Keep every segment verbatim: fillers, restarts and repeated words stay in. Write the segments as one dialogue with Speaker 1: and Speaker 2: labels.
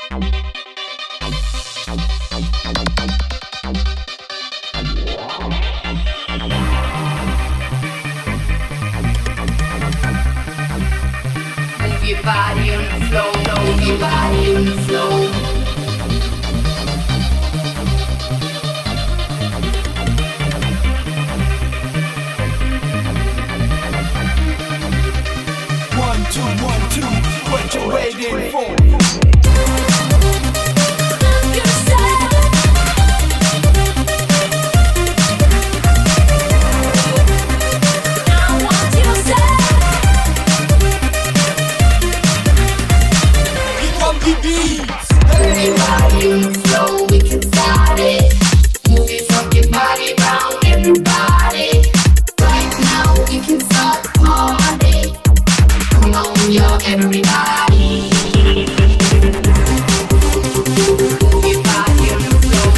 Speaker 1: your body on the floor, move your body on the floor.
Speaker 2: One, two, one, two, what you waiting for?
Speaker 1: Everybody on the floor, we can start it. Move your funky body round, everybody. Right now, we can start the party. Come on, yo, everybody. Move your body on the floor.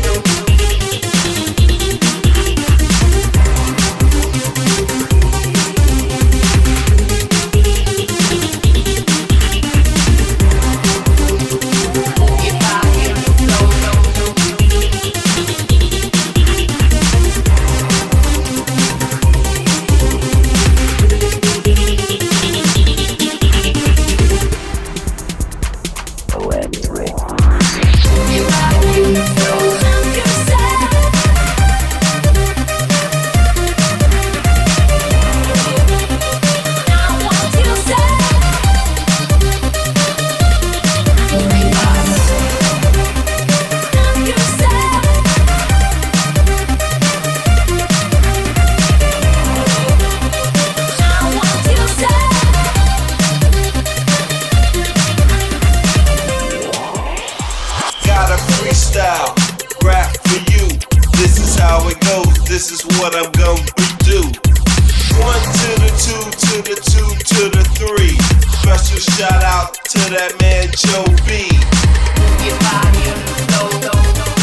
Speaker 3: Freestyle, rap for you. This is how it goes. This is what I'm gonna do. One to the two, to the two, to the three. Special shout out to that man Joe B.
Speaker 1: Move your body on the floor.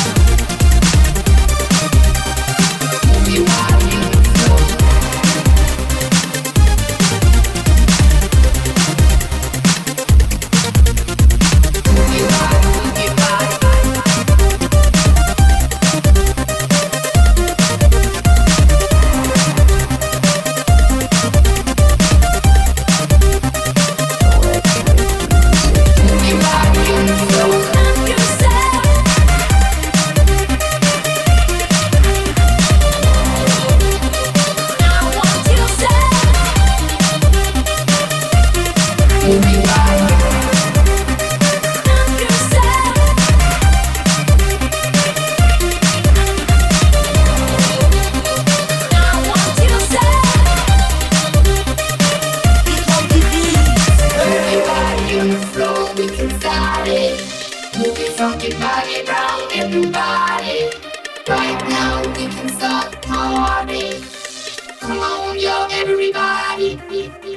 Speaker 1: Move your body on the floor. Move your body, move your body. Move your funky body round, everybody. Right now we can start the party. Come on, yo, everybody.